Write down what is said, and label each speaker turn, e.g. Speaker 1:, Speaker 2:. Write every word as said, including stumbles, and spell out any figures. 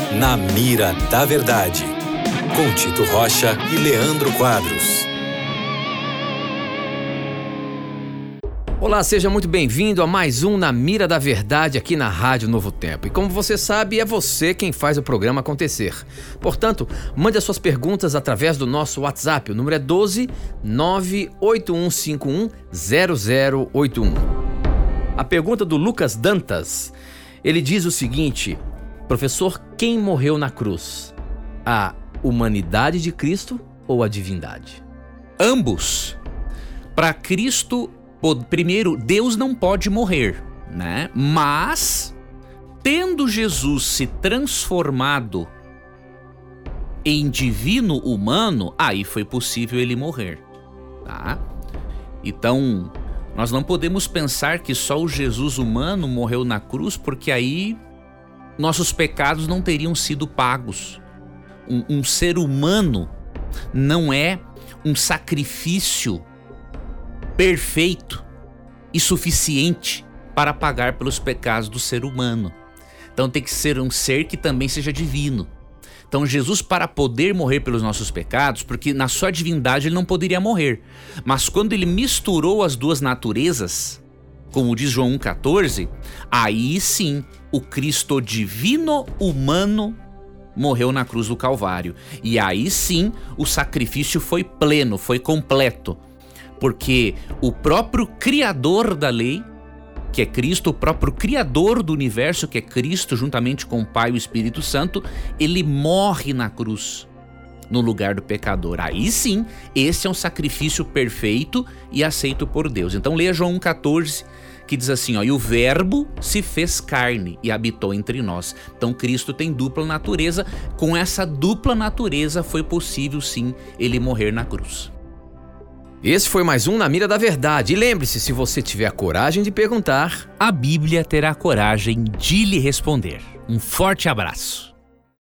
Speaker 1: Na Mira da Verdade, com Tito Rocha e Leandro Quadros.
Speaker 2: Olá, seja muito bem-vindo a mais um Na Mira da Verdade aqui na Rádio Novo Tempo. E como você sabe, é você quem faz o programa acontecer. Portanto, mande as suas perguntas através do nosso WhatsApp. O número é doze, nove oito um cinco um, zero zero oito um. A pergunta do Lucas Dantas, ele diz o seguinte: professor, quem morreu na cruz? A humanidade de Cristo ou a divindade?
Speaker 3: Ambos. Para Cristo, primeiro, Deus não pode morrer, né? Mas, tendo Jesus se transformado em divino humano, aí foi possível ele morrer, tá? Então, nós não podemos pensar que só o Jesus humano morreu na cruz, porque aí nossos pecados não teriam sido pagos. Um, um ser humano não é um sacrifício perfeito e suficiente para pagar pelos pecados do ser humano. Então tem que ser um ser que também seja divino. Então Jesus, para poder morrer pelos nossos pecados, porque na sua divindade ele não poderia morrer, mas quando ele misturou as duas naturezas, como diz João um catorze, aí sim o Cristo divino humano morreu na cruz do Calvário. E aí sim o sacrifício foi pleno, foi completo. Porque o próprio Criador da lei, que é Cristo, o próprio Criador do universo, que é Cristo, juntamente com o Pai e o Espírito Santo, ele morre na cruz, no lugar do pecador. Aí sim, esse é um sacrifício perfeito e aceito por Deus. Então leia João um catorze, que diz assim, ó, e o verbo se fez carne e habitou entre nós. Então Cristo tem dupla natureza, com essa dupla natureza foi possível sim ele morrer na cruz.
Speaker 2: Esse foi mais um Na Mira da Verdade. E lembre-se, se você tiver a coragem de perguntar,
Speaker 3: a Bíblia terá coragem de lhe responder. Um forte abraço.